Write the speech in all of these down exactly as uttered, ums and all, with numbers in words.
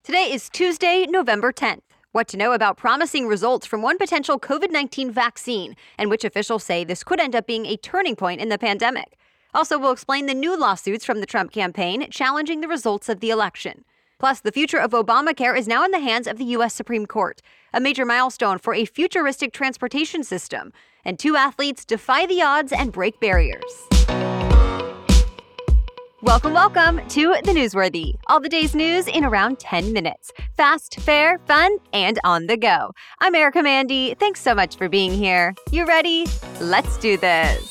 Today is Tuesday, November tenth. What to know about promising results from one potential covid nineteen vaccine, and which officials say this could end up being a turning point in the pandemic. Also, we'll explain the new lawsuits from the Trump campaign challenging the results of the election. Plus, the future of Obamacare is now in the hands of the U S Supreme Court, a major milestone for a futuristic transportation system. And two athletes defy the odds and break barriers. Welcome, welcome to The Newsworthy. All the day's news in around ten minutes. Fast, fair, fun, and on the go. I'm Erica Mandy. Thanks so much for being here. You ready? Let's do this.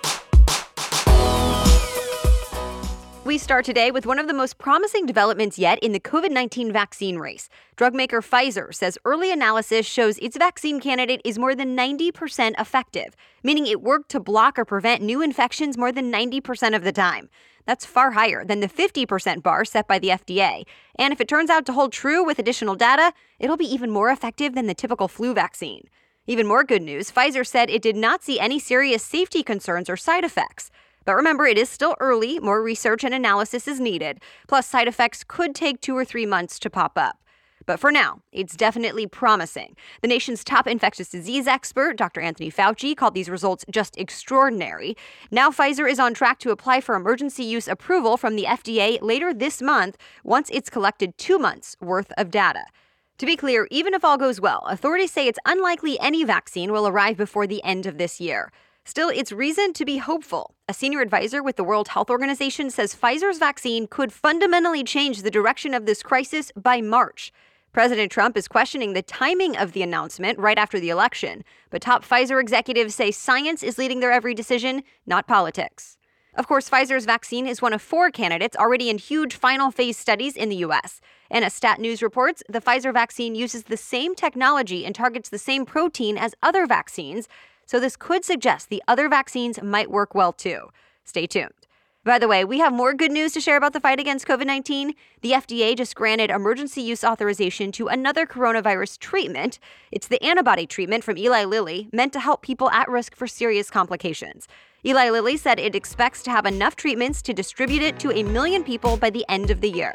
We start today with one of the most promising developments yet in the covid nineteen vaccine race. Drug maker Pfizer says early analysis shows its vaccine candidate is more than ninety percent effective, meaning it worked to block or prevent new infections more than ninety percent of the time. That's far higher than the fifty percent bar set by the F D A. And if it turns out to hold true with additional data, it'll be even more effective than the typical flu vaccine. Even more good news, Pfizer said it did not see any serious safety concerns or side effects. But remember, it is still early, more research and analysis is needed. Plus, side effects could take two or three months to pop up. But for now, it's definitely promising. The nation's top infectious disease expert, Doctor Anthony Fauci, called these results just extraordinary. Now Pfizer is on track to apply for emergency use approval from the F D A later this month, once it's collected two months' worth of data. To be clear, even if all goes well, authorities say it's unlikely any vaccine will arrive before the end of this year. Still, it's reason to be hopeful. A senior advisor with the World Health Organization says Pfizer's vaccine could fundamentally change the direction of this crisis by March. President Trump is questioning the timing of the announcement right after the election, but top Pfizer executives say science is leading their every decision, not politics. Of course, Pfizer's vaccine is one of four candidates already in huge final phase studies in the U S. And as Stat News reports, the Pfizer vaccine uses the same technology and targets the same protein as other vaccines, so this could suggest the other vaccines might work well too. Stay tuned. By the way, we have more good news to share about the fight against covid nineteen. The F D A just granted emergency use authorization to another coronavirus treatment. It's the antibody treatment from Eli Lilly, meant to help people at risk for serious complications. Eli Lilly said it expects to have enough treatments to distribute it to a million people by the end of the year.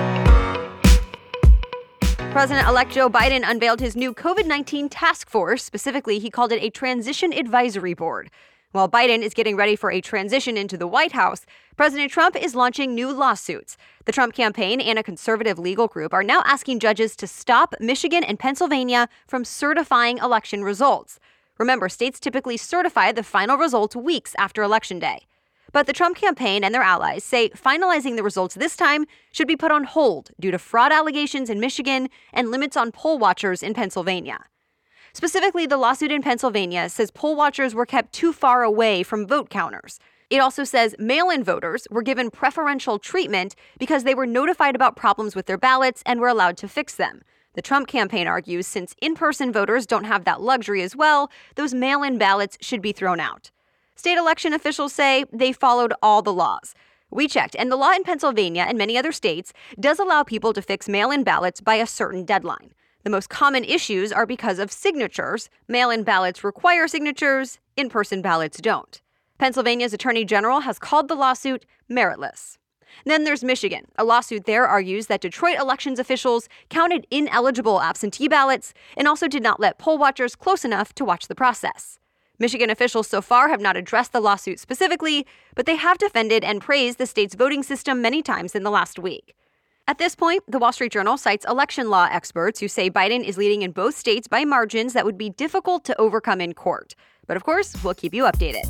President-elect Joe Biden unveiled his new covid nineteen task force. Specifically, he called it a transition advisory board. While Biden is getting ready for a transition into the White House, President Trump is launching new lawsuits. The Trump campaign and a conservative legal group are now asking judges to stop Michigan and Pennsylvania from certifying election results. Remember, states typically certify the final results weeks after Election Day. But the Trump campaign and their allies say finalizing the results this time should be put on hold due to fraud allegations in Michigan and limits on poll watchers in Pennsylvania. Specifically, the lawsuit in Pennsylvania says poll watchers were kept too far away from vote counters. It also says mail-in voters were given preferential treatment because they were notified about problems with their ballots and were allowed to fix them. The Trump campaign argues since in-person voters don't have that luxury as well, those mail-in ballots should be thrown out. State election officials say they followed all the laws. We checked, and the law in Pennsylvania and many other states does allow people to fix mail-in ballots by a certain deadline. The most common issues are because of signatures. Mail-in ballots require signatures, in-person ballots don't. Pennsylvania's Attorney General has called the lawsuit meritless. Then there's Michigan. A lawsuit there argues that Detroit elections officials counted ineligible absentee ballots and also did not let poll watchers close enough to watch the process. Michigan officials so far have not addressed the lawsuit specifically, but they have defended and praised the state's voting system many times in the last week. At this point, the Wall Street Journal cites election law experts who say Biden is leading in both states by margins that would be difficult to overcome in court. But of course, we'll keep you updated.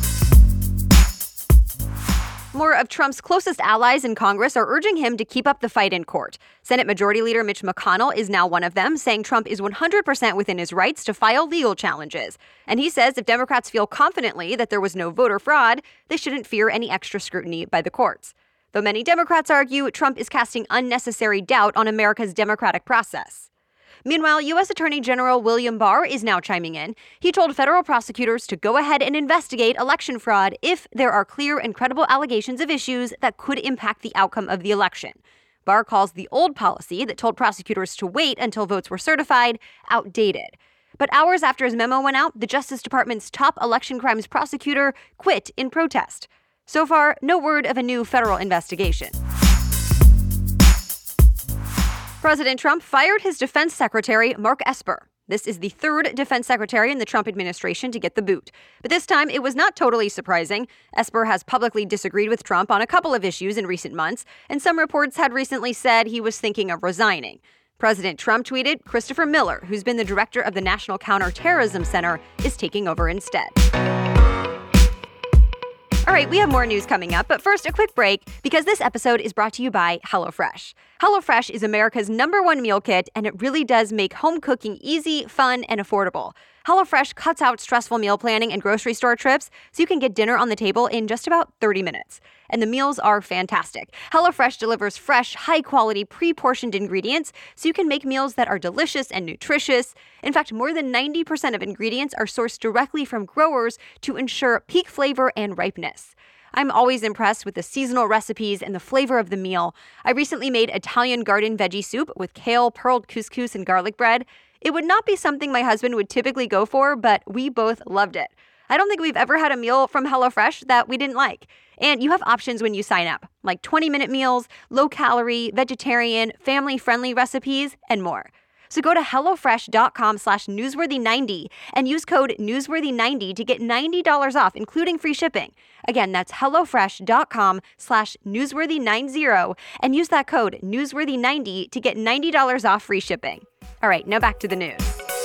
More of Trump's closest allies in Congress are urging him to keep up the fight in court. Senate Majority Leader Mitch McConnell is now one of them, saying Trump is one hundred percent within his rights to file legal challenges. And he says if Democrats feel confidently that there was no voter fraud, they shouldn't fear any extra scrutiny by the courts. Though many Democrats argue Trump is casting unnecessary doubt on America's democratic process. Meanwhile, U S Attorney General William Barr is now chiming in. He told federal prosecutors to go ahead and investigate election fraud if there are clear and credible allegations of issues that could impact the outcome of the election. Barr calls the old policy that told prosecutors to wait until votes were certified outdated. But hours after his memo went out, the Justice Department's top election crimes prosecutor quit in protest. So far, no word of a new federal investigation. President Trump fired his defense secretary, Mark Esper. This is the third defense secretary in the Trump administration to get the boot. But this time, it was not totally surprising. Esper has publicly disagreed with Trump on a couple of issues in recent months, and some reports had recently said he was thinking of resigning. President Trump tweeted, Christopher Miller, who's been the director of the National Counterterrorism Center, is taking over instead. All right, we have more news coming up, but first, a quick break because this episode is brought to you by HelloFresh. HelloFresh is America's number one meal kit, and it really does make home cooking easy, fun, and affordable. HelloFresh cuts out stressful meal planning and grocery store trips so you can get dinner on the table in just about thirty minutes. And the meals are fantastic. HelloFresh delivers fresh, high-quality, pre-portioned ingredients so you can make meals that are delicious and nutritious. In fact, more than ninety percent of ingredients are sourced directly from growers to ensure peak flavor and ripeness. I'm always impressed with the seasonal recipes and the flavor of the meal. I recently made Italian garden veggie soup with kale, pearled couscous, and garlic bread. It would not be something my husband would typically go for, but we both loved it. I don't think we've ever had a meal from HelloFresh that we didn't like. And you have options when you sign up, like twenty-minute meals, low-calorie, vegetarian, family-friendly recipes, and more. So go to HelloFresh.com slash newsworthy90 and use code newsworthy ninety to get ninety dollars off, including free shipping. Again, that's HelloFresh.com slash newsworthy90 and use that code newsworthy ninety to get ninety dollars off free shipping. All right, now back to the news.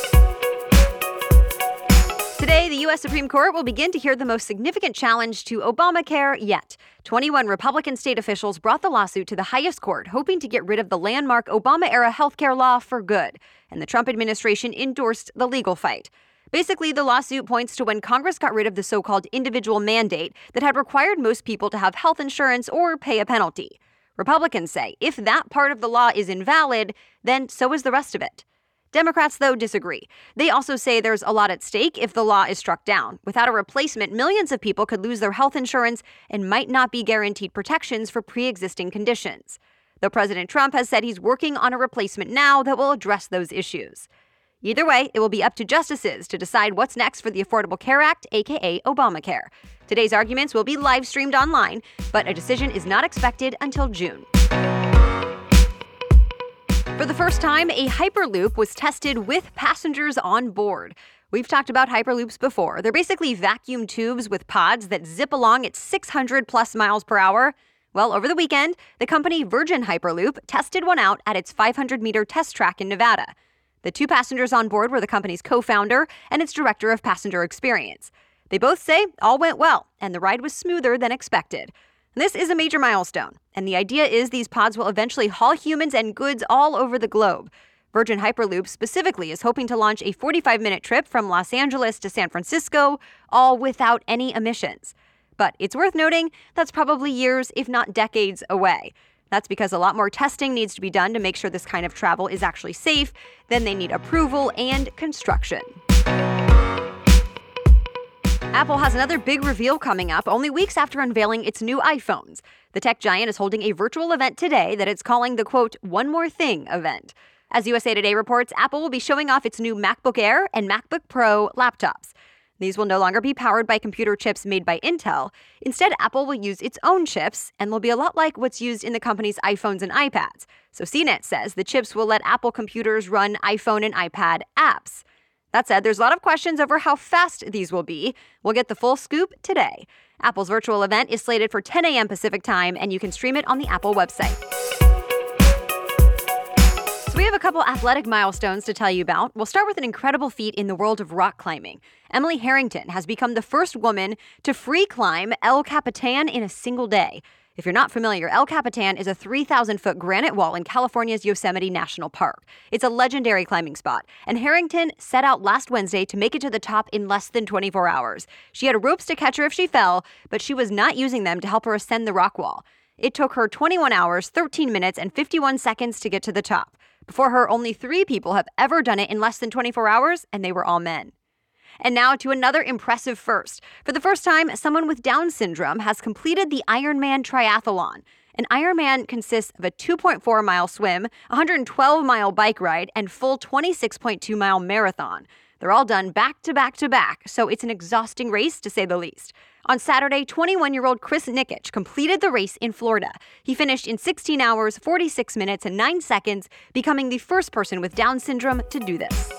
Today, the U S Supreme Court will begin to hear the most significant challenge to Obamacare yet. twenty-one Republican state officials brought the lawsuit to the highest court, hoping to get rid of the landmark Obama-era healthcare law for good. And the Trump administration endorsed the legal fight. Basically, the lawsuit points to when Congress got rid of the so-called individual mandate that had required most people to have health insurance or pay a penalty. Republicans say if that part of the law is invalid, then so is the rest of it. Democrats, though, disagree. They also say there's a lot at stake if the law is struck down. Without a replacement, millions of people could lose their health insurance and might not be guaranteed protections for pre-existing conditions. Though President Trump has said he's working on a replacement now that will address those issues. Either way, it will be up to justices to decide what's next for the Affordable Care Act, aka Obamacare. Today's arguments will be live streamed online, but a decision is not expected until June. For the first time, a Hyperloop was tested with passengers on board. We've talked about Hyperloops before. They're basically vacuum tubes with pods that zip along at six hundred plus miles per hour. Well, over the weekend, the company Virgin Hyperloop tested one out at its five hundred meter test track in Nevada. The two passengers on board were the company's co-founder and its director of passenger experience. They both say all went well, and the ride was smoother than expected. This is a major milestone, and the idea is these pods will eventually haul humans and goods all over the globe. Virgin Hyperloop specifically is hoping to launch a forty-five minute trip from Los Angeles to San Francisco, all without any emissions. But it's worth noting that's probably years, if not decades, away. That's because a lot more testing needs to be done to make sure this kind of travel is actually safe. Then they need approval and construction. Apple has another big reveal coming up only weeks after unveiling its new iPhones. The tech giant is holding a virtual event today that it's calling the, quote, One More Thing event. As U S A Today reports, Apple will be showing off its new MacBook Air and MacBook Pro laptops. These will no longer be powered by computer chips made by Intel. Instead, Apple will use its own chips and will be a lot like what's used in the company's iPhones and iPads. So C net says the chips will let Apple computers run iPhone and iPad apps. That said, there's a lot of questions over how fast these will be. We'll get the full scoop today. Apple's virtual event is slated for ten a.m. Pacific time, and you can stream it on the Apple website. So we have a couple athletic milestones to tell you about. We'll start with an incredible feat in the world of rock climbing. Emily Harrington has become the first woman to free climb El Capitan in a single day. If you're not familiar, El Capitan is a three thousand foot granite wall in California's Yosemite National Park. It's a legendary climbing spot, and Harrington set out last Wednesday to make it to the top in less than twenty-four hours. She had ropes to catch her if she fell, but she was not using them to help her ascend the rock wall. It took her twenty-one hours, thirteen minutes, and fifty-one seconds to get to the top. Before her, only three people have ever done it in less than twenty-four hours, and they were all men. And now to another impressive first. For the first time, someone with Down syndrome has completed the Ironman triathlon. An Ironman consists of a two point four mile swim, one hundred twelve mile bike ride, and full twenty-six point two mile marathon. They're all done back to back to back, so it's an exhausting race to say the least. On Saturday, twenty-one-year-old Chris Nikich completed the race in Florida. He finished in sixteen hours, forty-six minutes, and nine seconds, becoming the first person with Down syndrome to do this.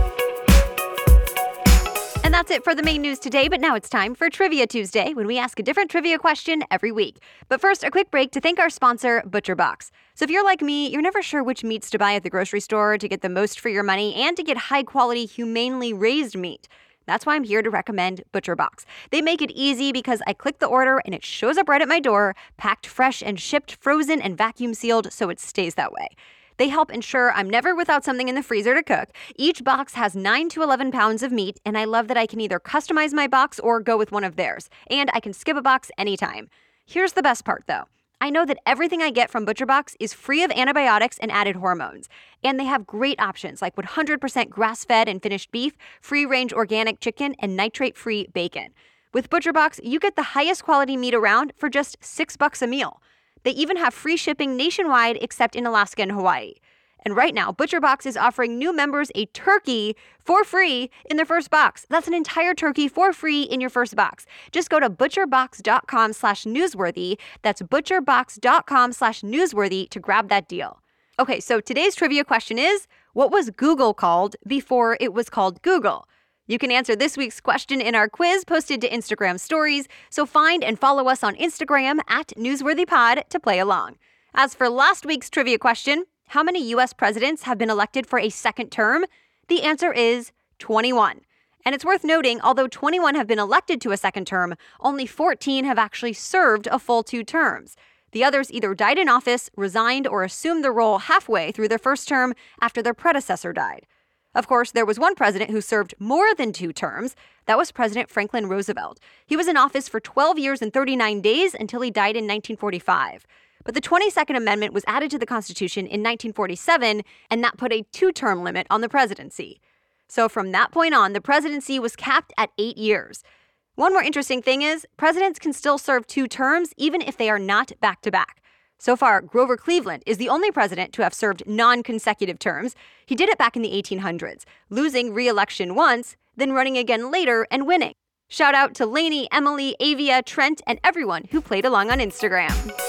And that's it for the main news today, but now it's time for Trivia Tuesday, when we ask a different trivia question every week. But first, a quick break to thank our sponsor, ButcherBox. So if you're like me, you're never sure which meats to buy at the grocery store to get the most for your money and to get high-quality, humanely raised meat. That's why I'm here to recommend ButcherBox. They make it easy because I click the order and it shows up right at my door, packed fresh and shipped frozen and vacuum sealed so it stays that way. They help ensure I'm never without something in the freezer to cook. Each box has nine to eleven pounds of meat, and I love that I can either customize my box or go with one of theirs. And I can skip a box anytime. Here's the best part, though. I know that everything I get from ButcherBox is free of antibiotics and added hormones. And they have great options like one hundred percent grass-fed and finished beef, free-range organic chicken, and nitrate-free bacon. With ButcherBox, you get the highest quality meat around for just six bucks a meal. They even have free shipping nationwide except in Alaska and Hawaii. And right now, ButcherBox is offering new members a turkey for free in their first box. That's an entire turkey for free in your first box. Just go to butcherbox.com slash newsworthy. That's butcherbox.com slash newsworthy to grab that deal. Okay, so today's trivia question is, what was Google called before it was called Google? You can answer this week's question in our quiz posted to Instagram stories, so find and follow us on Instagram at NewsworthyPod to play along. As for last week's trivia question, how many U S presidents have been elected for a second term? The answer is twenty-one. And it's worth noting, although twenty-one have been elected to a second term, only fourteen have actually served a full two terms. The others either died in office, resigned, or assumed the role halfway through their first term after their predecessor died. Of course, there was one president who served more than two terms. That was President Franklin Roosevelt. He was in office for twelve years and thirty-nine days until he died in nineteen forty-five. But the twenty-second Amendment was added to the Constitution in nineteen forty-seven, and that put a two-term limit on the presidency. So from that point on, the presidency was capped at eight years. One more interesting thing is, presidents can still serve two terms even if they are not back-to-back. So far, Grover Cleveland is the only president to have served non-consecutive terms. He did it back in the eighteen hundreds, losing re-election once, then running again later and winning. Shout out to Lainey, Emily, Avia, Trent, and everyone who played along on Instagram.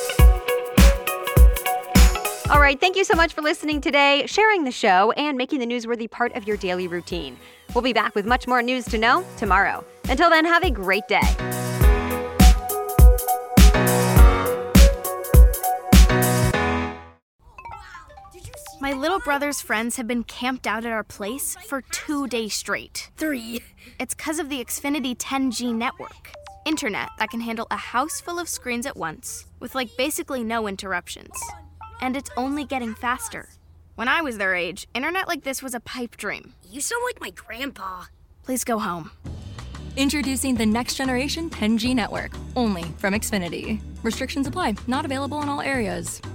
All right, thank you so much for listening today, sharing the show, and making the Newsworthy part of your daily routine. We'll be back with much more news to know tomorrow. Until then, have a great day. My little brother's friends have been camped out at our place for two days straight. Three. It's because of the Xfinity ten G network. Internet that can handle a house full of screens at once, with like basically no interruptions. And it's only getting faster. When I was their age, internet like this was a pipe dream. You sound like my grandpa. Please go home. Introducing the next generation ten G network, only from Xfinity. Restrictions apply, not available in all areas.